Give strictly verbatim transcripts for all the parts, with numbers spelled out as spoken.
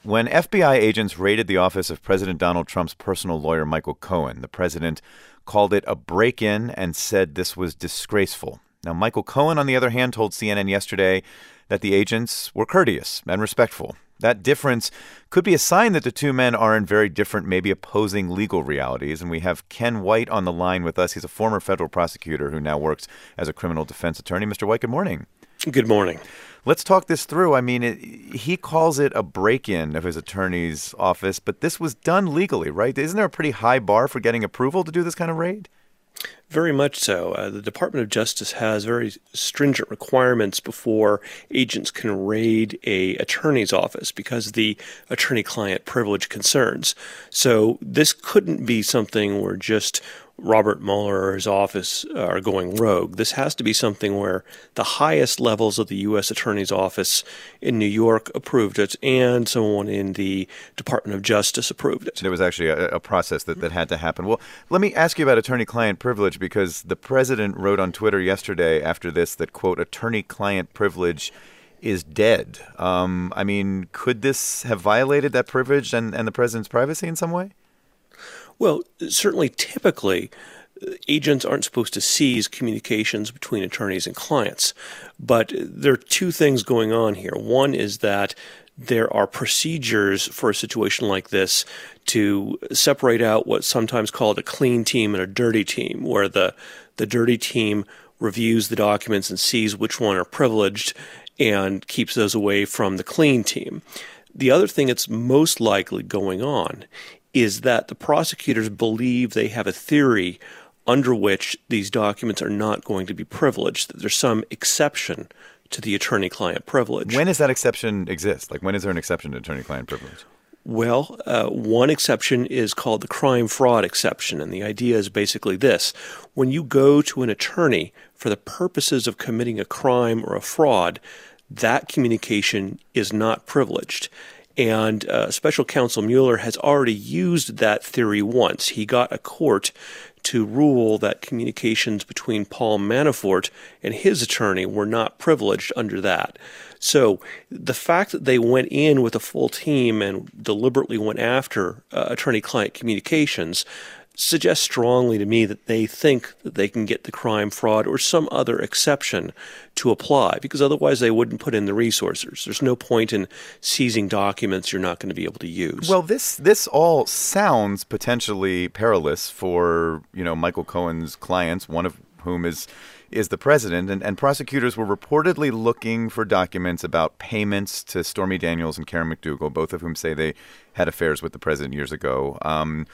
When F B I agents raided the office of President Donald Trump's personal lawyer, Michael Cohen, the president called it a break-in and said this was disgraceful. Now, Michael Cohen, on the other hand, told C N N yesterday that the agents were courteous and respectful. That difference could be a sign that the two men are in very different, maybe opposing legal realities. And we have Ken White on the line with us. He's a former federal prosecutor who now works as a criminal defense attorney. Mister White, good morning. Good morning. Let's talk this through. I mean, it, he calls it a break-in of his attorney's office, but this was done legally, right? Isn't there a pretty high bar for getting approval to do this kind of raid? Very much so. Uh, the Department of Justice has very stringent requirements before agents can raid a attorney's office because of the attorney-client privilege concerns. So this couldn't be something where just Robert Mueller or his office are going rogue. This has to be something where the highest levels of the U S Attorney's Office in New York approved it and someone in the Department of Justice approved it. There was actually a, a process that, that had to happen. Well, let me ask you about attorney-client privilege, because the president wrote on Twitter yesterday after this that, quote, attorney-client privilege is dead. Um, I mean, could this have violated that privilege and, and the president's privacy in some way? Well, certainly, typically, agents aren't supposed to seize communications between attorneys and clients. But there are two things going on here. One is that there are procedures for a situation like this to separate out what's sometimes called a clean team and a dirty team, where the, the dirty team reviews the documents and sees which one are privileged and keeps those away from the clean team. The other thing that's most likely going on is that the prosecutors believe they have a theory under which these documents are not going to be privileged, that there's some exception to the attorney-client privilege. When does that exception exist? Like, when is there an exception to attorney-client privilege? Well, uh, one exception is called the crime-fraud exception, and the idea is basically this. When you go to an attorney for the purposes of committing a crime or a fraud, that communication is not privileged. And uh, Special Counsel Mueller has already used that theory once. He got a court to rule that communications between Paul Manafort and his attorney were not privileged under that. So the fact that they went in with a full team and deliberately went after uh, attorney-client communications suggests strongly to me that they think that they can get the crime, fraud, or some other exception to apply, because otherwise they wouldn't put in the resources. There's no point in seizing documents you're not going to be able to use. Well, this this all sounds potentially perilous for, you know, Michael Cohen's clients, one of whom is is the president, and, and prosecutors were reportedly looking for documents about payments to Stormy Daniels and Karen McDougal, both of whom say they had affairs with the president years ago. Um,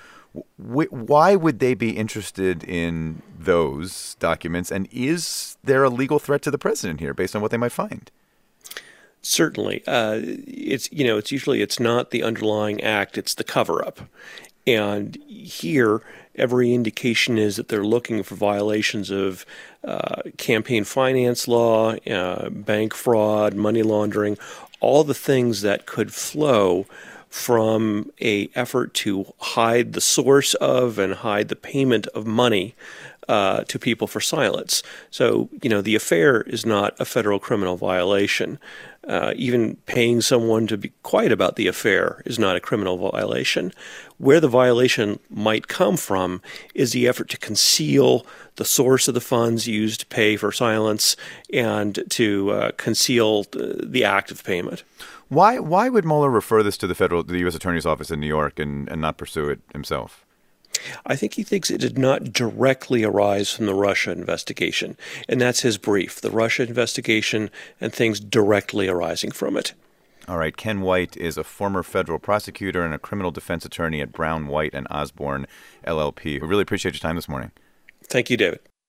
Why would they be interested in those documents? And is there a legal threat to the president here based on what they might find? Certainly. Uh, it's, you know, it's usually it's not the underlying act, it's the cover-up. And here, every indication is that they're looking for violations of uh, campaign finance law, uh, bank fraud, money laundering, all the things that could flow from a effort to hide the source of and hide the payment of money uh, to people for silence. So, you know, the affair is not a federal criminal violation. Uh, even paying someone to be quiet about the affair is not a criminal violation. Where the violation might come from is the effort to conceal the source of the funds used to pay for silence and to uh, conceal the act of payment. Why why would Mueller refer this to the federal, the U S Attorney's Office in New York and, and not pursue it himself? I think he thinks it did not directly arise from the Russia investigation, and that's his brief, the Russia investigation and things directly arising from it. All right. Ken White is a former federal prosecutor and a criminal defense attorney at Brown, White, and Osborne, L L P. We really appreciate your time this morning. Thank you, David.